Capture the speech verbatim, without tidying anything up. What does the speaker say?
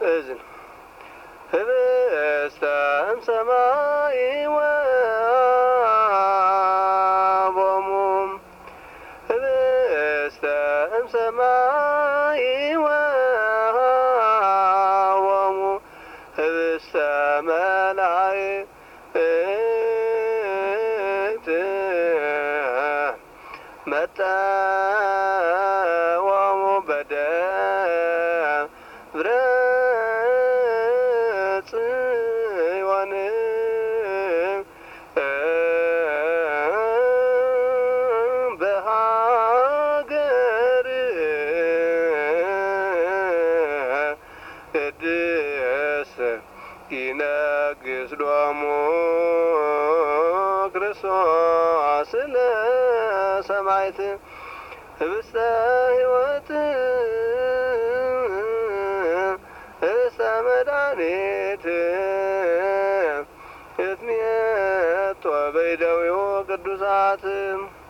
إذن هبست أم سمائي وابوم هبست أم سمائي وابوم هبست ملاي متى ومبدا برات وان بهاجر قدس ينقص دومو ክርስቶስ ለሰማዕት ህብስተ ሕይወት ህብስተ መድኃኒት እትሜቶ በእደዊሁ ቅዱሳት